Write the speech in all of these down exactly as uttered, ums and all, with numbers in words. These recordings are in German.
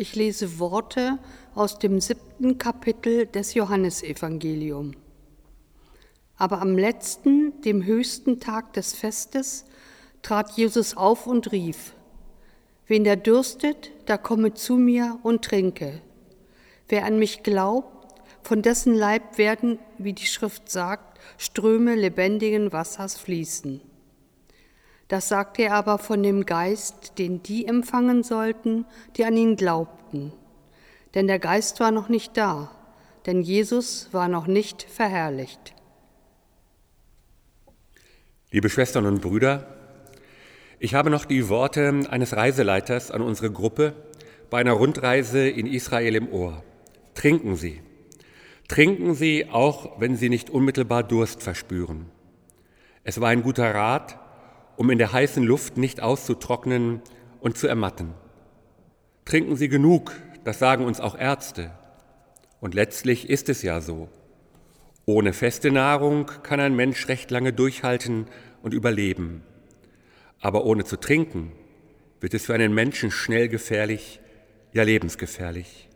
Ich lese Worte aus dem siebten Kapitel des Johannesevangeliums. Aber am letzten, dem höchsten Tag des Festes, trat Jesus auf und rief: Wen der dürstet, der komme zu mir und trinke. Wer an mich glaubt, von dessen Leib werden, wie die Schrift sagt, Ströme lebendigen Wassers fließen. Das sagte er aber von dem Geist, den die empfangen sollten, die an ihn glaubten. Denn der Geist war noch nicht da, denn Jesus war noch nicht verherrlicht. Liebe Schwestern und Brüder, ich habe noch die Worte eines Reiseleiters an unsere Gruppe bei einer Rundreise in Israel im Ohr. Trinken Sie. Trinken Sie, auch wenn Sie nicht unmittelbar Durst verspüren. Es war ein guter Rat, um in der heißen Luft nicht auszutrocknen und zu ermatten. Trinken Sie genug, das sagen uns auch Ärzte. Und letztlich ist es ja so. Ohne feste Nahrung kann ein Mensch recht lange durchhalten und überleben. Aber ohne zu trinken wird es für einen Menschen schnell gefährlich, ja lebensgefährlich.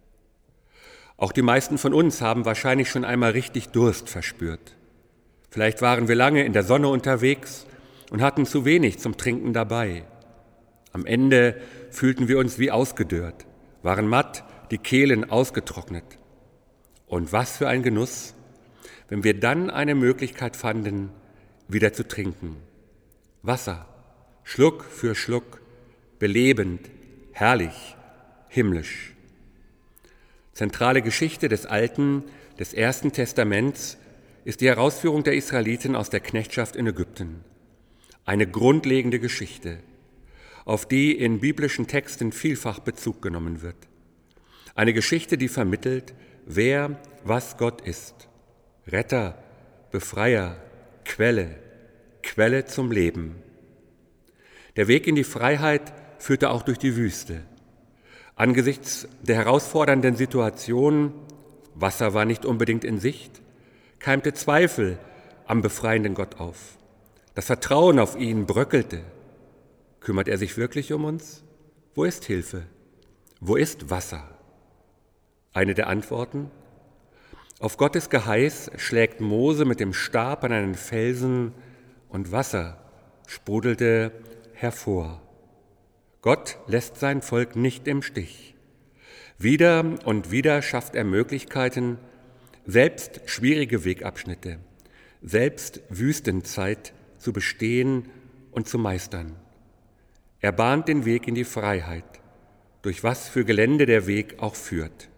Auch die meisten von uns haben wahrscheinlich schon einmal richtig Durst verspürt. Vielleicht waren wir lange in der Sonne unterwegs und hatten zu wenig zum Trinken dabei. Am Ende fühlten wir uns wie ausgedörrt, waren matt, die Kehlen ausgetrocknet. Und was für ein Genuss, wenn wir dann eine Möglichkeit fanden, wieder zu trinken. Wasser, Schluck für Schluck, belebend, herrlich, himmlisch. Zentrale Geschichte des Alten, des Ersten Testaments ist die Herausführung der Israeliten aus der Knechtschaft in Ägypten. Eine grundlegende Geschichte, auf die in biblischen Texten vielfach Bezug genommen wird. Eine Geschichte, die vermittelt, wer, was Gott ist. Retter, Befreier, Quelle, Quelle zum Leben. Der Weg in die Freiheit führte auch durch die Wüste. Angesichts der herausfordernden Situation, Wasser war nicht unbedingt in Sicht, keimte Zweifel am befreienden Gott auf. Das Vertrauen auf ihn bröckelte. Kümmert er sich wirklich um uns? Wo ist Hilfe? Wo ist Wasser? Eine der Antworten: Auf Gottes Geheiß schlägt Mose mit dem Stab an einen Felsen und Wasser sprudelte hervor. Gott lässt sein Volk nicht im Stich. Wieder und wieder schafft er Möglichkeiten, selbst schwierige Wegabschnitte, selbst Wüstenzeit zu bestehen und zu meistern. Er bahnt den Weg in die Freiheit, durch was für Gelände der Weg auch führt.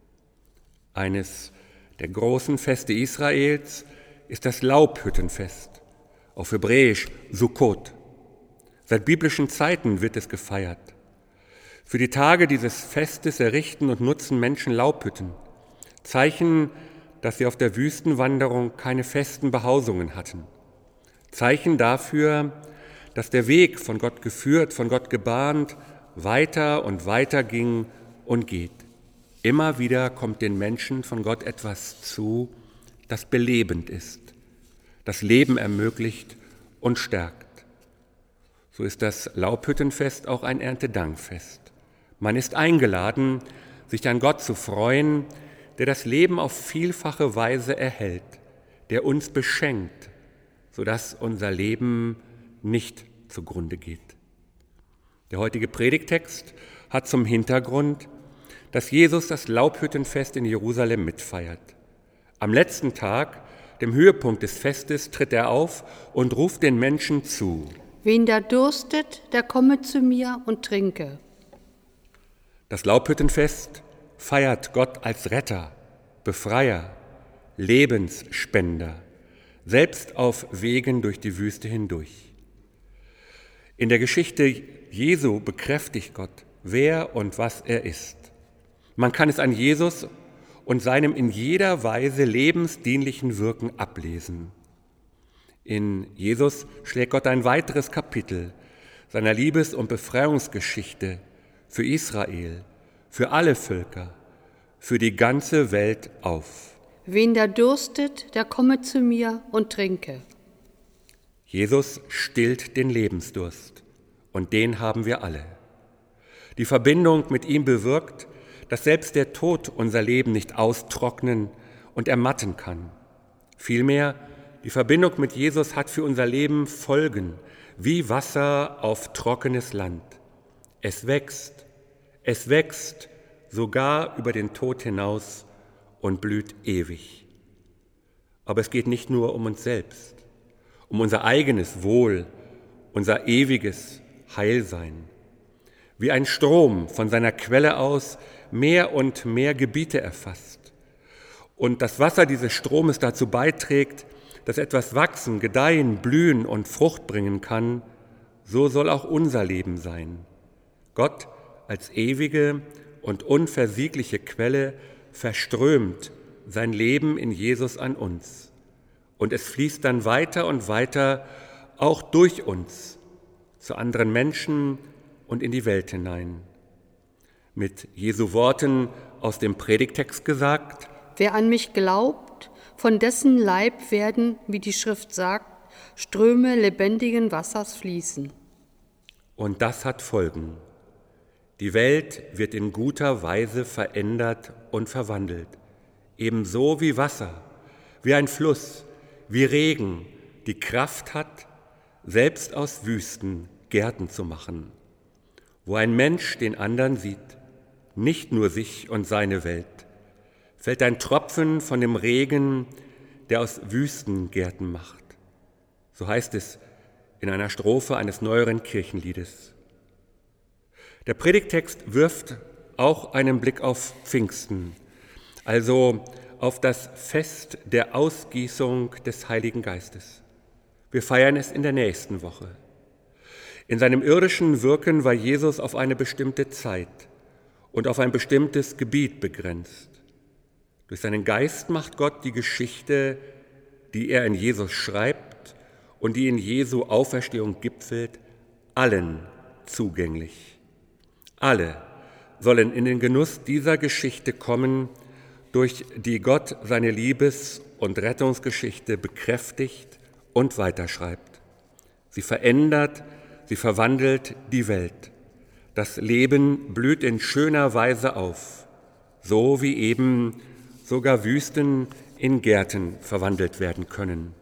Eines der großen Feste Israels ist das Laubhüttenfest, auf Hebräisch Sukkot. Seit biblischen Zeiten wird es gefeiert. Für die Tage dieses Festes errichten und nutzen Menschen Laubhütten, Zeichen, dass sie auf der Wüstenwanderung keine festen Behausungen hatten. Zeichen dafür, dass der Weg von Gott geführt, von Gott gebahnt, weiter und weiter ging und geht. Immer wieder kommt den Menschen von Gott etwas zu, das belebend ist, das Leben ermöglicht und stärkt. So ist das Laubhüttenfest auch ein Erntedankfest. Man ist eingeladen, sich an Gott zu freuen, der das Leben auf vielfache Weise erhält, der uns beschenkt, sodass unser Leben nicht zugrunde geht. Der heutige Predigttext hat zum Hintergrund, dass Jesus das Laubhüttenfest in Jerusalem mitfeiert. Am letzten Tag, dem Höhepunkt des Festes, tritt er auf und ruft den Menschen zu: Wen da dürstet, der komme zu mir und trinke. Das Laubhüttenfest feiert Gott als Retter, Befreier, Lebensspender, selbst auf Wegen durch die Wüste hindurch. In der Geschichte Jesu bekräftigt Gott, wer und was er ist. Man kann es an Jesus und seinem in jeder Weise lebensdienlichen Wirken ablesen. In Jesus schlägt Gott ein weiteres Kapitel seiner Liebes- und Befreiungsgeschichte für Israel, für alle Völker, für die ganze Welt auf. Wen da dürstet, der komme zu mir und trinke. Jesus stillt den Lebensdurst und den haben wir alle. Die Verbindung mit ihm bewirkt, dass selbst der Tod unser Leben nicht austrocknen und ermatten kann. Vielmehr, die Verbindung mit Jesus hat für unser Leben Folgen, wie Wasser auf trockenes Land. Es wächst, es wächst sogar über den Tod hinaus und blüht ewig. Aber es geht nicht nur um uns selbst, um unser eigenes Wohl, unser ewiges Heilsein. Wie ein Strom von seiner Quelle aus mehr und mehr Gebiete erfasst und das Wasser dieses Stromes dazu beiträgt, dass etwas wachsen, gedeihen, blühen und Frucht bringen kann, so soll auch unser Leben sein. Gott als ewige und unversiegliche Quelle verströmt sein Leben in Jesus an uns. Und es fließt dann weiter und weiter auch durch uns zu anderen Menschen und in die Welt hinein. Mit Jesu Worten aus dem Predigtext gesagt: Wer an mich glaubt, von dessen Leib werden, wie die Schrift sagt, Ströme lebendigen Wassers fließen. Und das hat Folgen. Die Welt wird in guter Weise verändert und verwandelt, ebenso wie Wasser, wie ein Fluss, wie Regen, die Kraft hat, selbst aus Wüsten Gärten zu machen, wo ein Mensch den anderen sieht, nicht nur sich und seine Welt, fällt ein Tropfen von dem Regen, der aus Wüstengärten macht. So heißt es in einer Strophe eines neueren Kirchenliedes. Der Predigtext wirft auch einen Blick auf Pfingsten, also auf das Fest der Ausgießung des Heiligen Geistes. Wir feiern es in der nächsten Woche. In seinem irdischen Wirken war Jesus auf eine bestimmte Zeit und auf ein bestimmtes Gebiet begrenzt. Durch seinen Geist macht Gott die Geschichte, die er in Jesus schreibt und die in Jesu Auferstehung gipfelt, allen zugänglich. Alle sollen in den Genuss dieser Geschichte kommen, durch die Gott seine Liebes- und Rettungsgeschichte bekräftigt und weiterschreibt. Sie verändert, sie verwandelt die Welt. Das Leben blüht in schöner Weise auf, so wie eben sogar Wüsten in Gärten verwandelt werden können.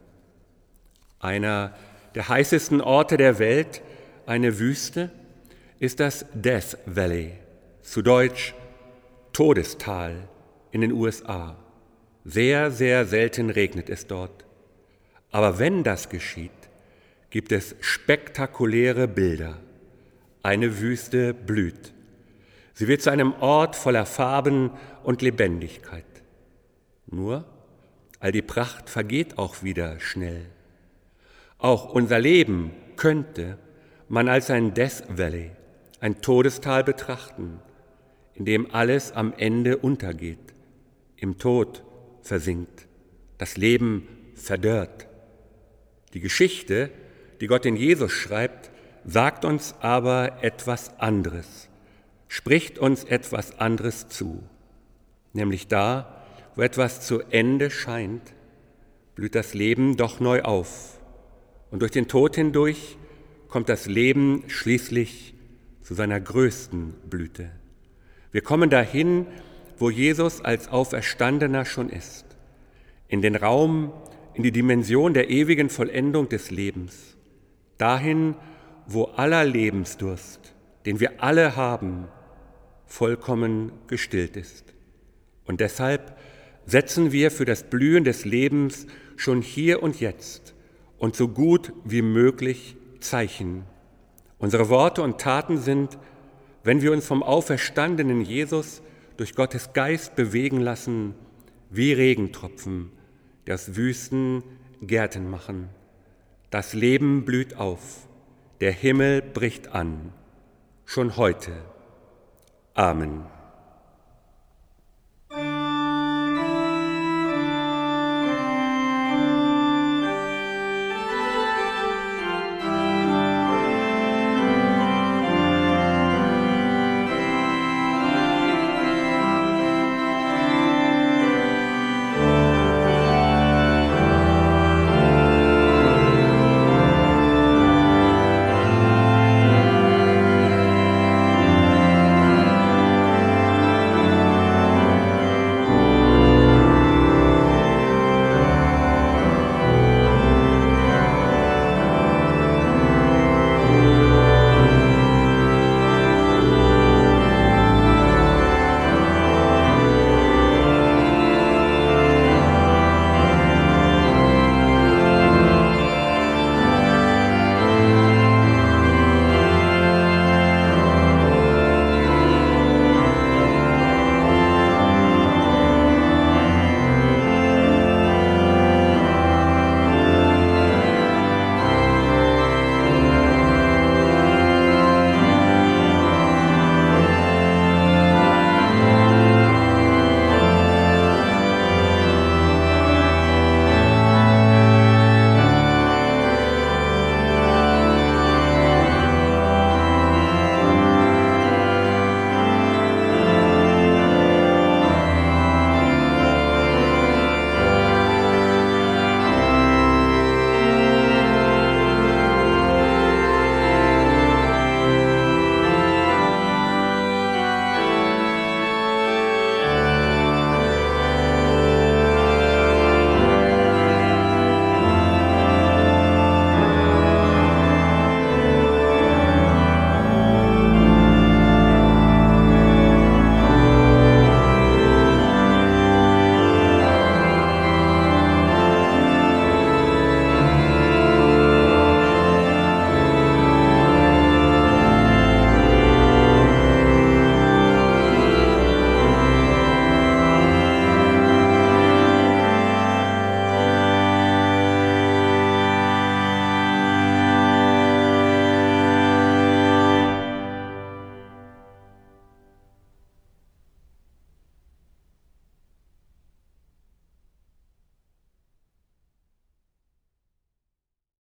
Einer der heißesten Orte der Welt, eine Wüste, ist das Death Valley, zu Deutsch Todestal in den U S A. Sehr, sehr selten regnet es dort. Aber wenn das geschieht, gibt es spektakuläre Bilder. Eine Wüste blüht. Sie wird zu einem Ort voller Farben und Lebendigkeit. Nur, all die Pracht vergeht auch wieder schnell. Auch unser Leben könnte man als ein Death Valley, ein Todestal betrachten, in dem alles am Ende untergeht, im Tod versinkt, das Leben verdörrt. Die Geschichte, die Gott in Jesus schreibt, sagt uns aber etwas anderes, spricht uns etwas anderes zu. Nämlich da, wo etwas zu Ende scheint, blüht das Leben doch neu auf. Und durch den Tod hindurch kommt das Leben schließlich zu seiner größten Blüte. Wir kommen dahin, wo Jesus als Auferstandener schon ist, in den Raum, in die Dimension der ewigen Vollendung des Lebens, dahin, wo aller Lebensdurst, den wir alle haben, vollkommen gestillt ist. Und deshalb setzen wir für das Blühen des Lebens schon hier und jetzt und so gut wie möglich Zeichen. Unsere Worte und Taten sind, wenn wir uns vom auferstandenen Jesus durch Gottes Geist bewegen lassen, wie Regentropfen, die aus Wüsten Gärten machen. Das Leben blüht auf, der Himmel bricht an, schon heute. Amen.